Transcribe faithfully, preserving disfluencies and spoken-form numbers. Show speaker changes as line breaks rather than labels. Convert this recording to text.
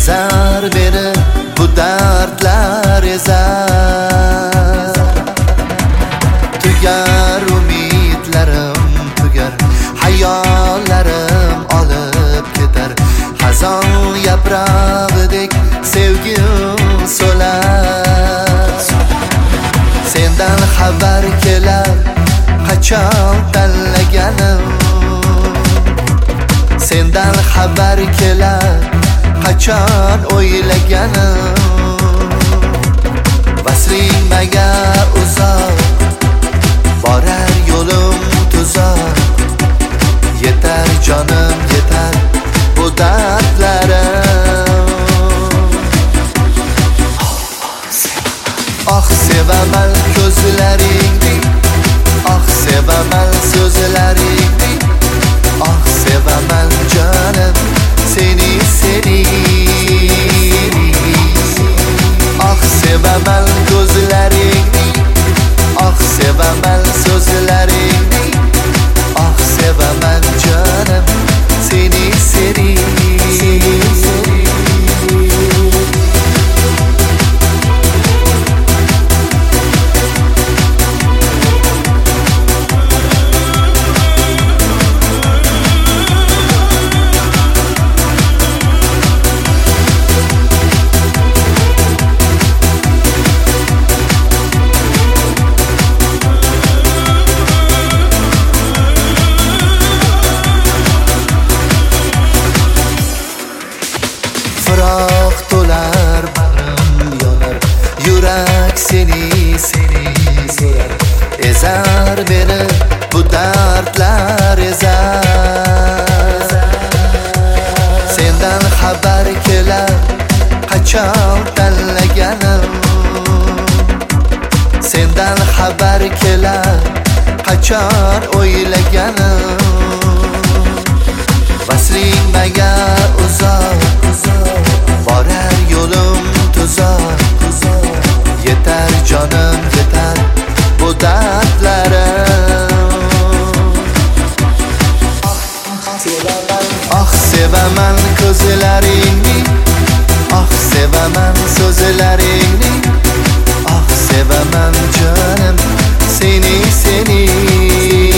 ezar beni bu dardlar ezar. Tugar umidlarim tugar, hayollarim olib ketar. Xazon yaprog'idek sevgim so'lar. Sendan xabar kelar qachon tanlaganim. Sendan xabar kelar qachon o'ylaganim. Vasling maga uzoq, borar yo'lim tuzoq. Yetar jonim yetar bu dardlarim. Ah sevaman ko'zlaringni, ah sevaman so'zlaringni, ah sevaman jonim seni seni. Ah sevaman ko'zlaringni, ah sevaman so'zlaringni, ah sevaman jonim seni seni. Firoq to'lar bag'rim yonar, yurak seni seni so'rar. Ezar beni bu dardlar ezar. Sendan xabar kelar qachon tanlaganim. Sendan xabar kelar qachon o'ylaganim. Vasling maga uzoq, borar yo'lim tuzoq. Yetar jonim yetar bu dardlarim. Ah sevaman ko'zlaringni, ah sevaman so'zlaringni, ah sevaman jonim seni seni.